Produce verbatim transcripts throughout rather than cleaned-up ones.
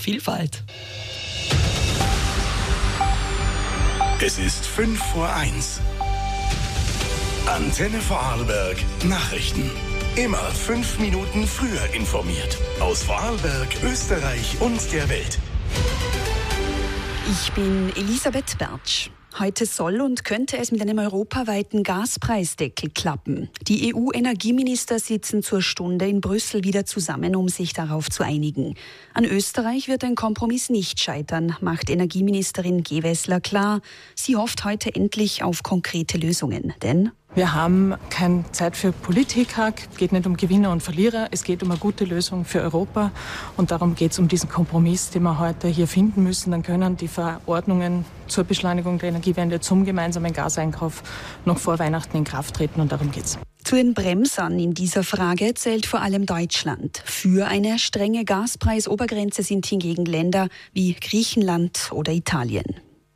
Vielfalt. Es ist fünf vor eins. Antenne Vorarlberg Nachrichten. Immer fünf Minuten früher informiert. Aus Vorarlberg, Österreich und der Welt. Ich bin Elisabeth Bertsch. Heute soll und könnte es mit einem europaweiten Gaspreisdeckel klappen. Die E U-Energieminister sitzen zur Stunde in Brüssel wieder zusammen, um sich darauf zu einigen. An Österreich wird ein Kompromiss nicht scheitern, macht Energieministerin Gewessler klar. Sie hofft heute endlich auf konkrete Lösungen, denn wir haben keine Zeit für Politikhack, es geht nicht um Gewinner und Verlierer, es geht um eine gute Lösung für Europa und darum geht es um diesen Kompromiss, den wir heute hier finden müssen. Dann können die Verordnungen zur Beschleunigung der Energiewende zum gemeinsamen Gaseinkauf noch vor Weihnachten in Kraft treten und darum geht's. Zu den Bremsern in dieser Frage zählt vor allem Deutschland. Für eine strenge Gaspreisobergrenze sind hingegen Länder wie Griechenland oder Italien.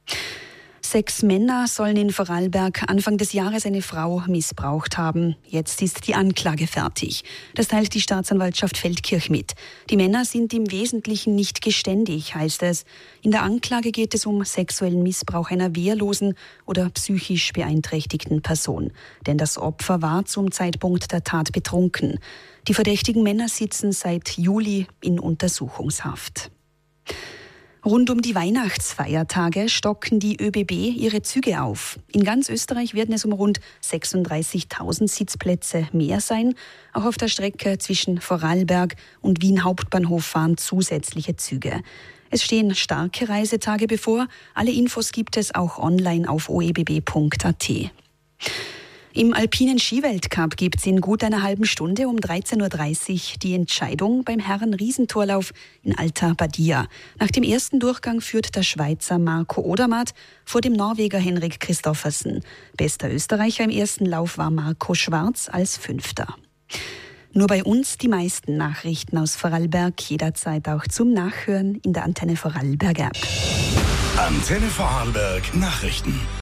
Sechs Männer sollen in Vorarlberg Anfang des Jahres eine Frau missbraucht haben. Jetzt ist die Anklage fertig. Das teilt die Staatsanwaltschaft Feldkirch mit. Die Männer sind im Wesentlichen nicht geständig, heißt es. In der Anklage geht es um sexuellen Missbrauch einer wehrlosen oder psychisch beeinträchtigten Person. Denn das Opfer war zum Zeitpunkt der Tat betrunken. Die verdächtigen Männer sitzen seit Juli in Untersuchungshaft. Rund um die Weihnachtsfeiertage stocken die ÖBB ihre Züge auf. In ganz Österreich werden es um rund sechsunddreißigtausend Sitzplätze mehr sein. Auch auf der Strecke zwischen Vorarlberg und Wien Hauptbahnhof fahren zusätzliche Züge. Es stehen starke Reisetage bevor. Alle Infos gibt es auch online auf o e b b punkt a t. Im alpinen Skiweltcup gibt es in gut einer halben Stunde um dreizehn Uhr dreißig die Entscheidung beim Herren-Riesentorlauf in Alta Badia. Nach dem ersten Durchgang führt der Schweizer Marco Odermatt vor dem Norweger Henrik Kristoffersen. Bester Österreicher im ersten Lauf war Marco Schwarz als Fünfter. Nur bei uns die meisten Nachrichten aus Vorarlberg, jederzeit auch zum Nachhören in der Antenne Vorarlberg App. Antenne Vorarlberg Nachrichten.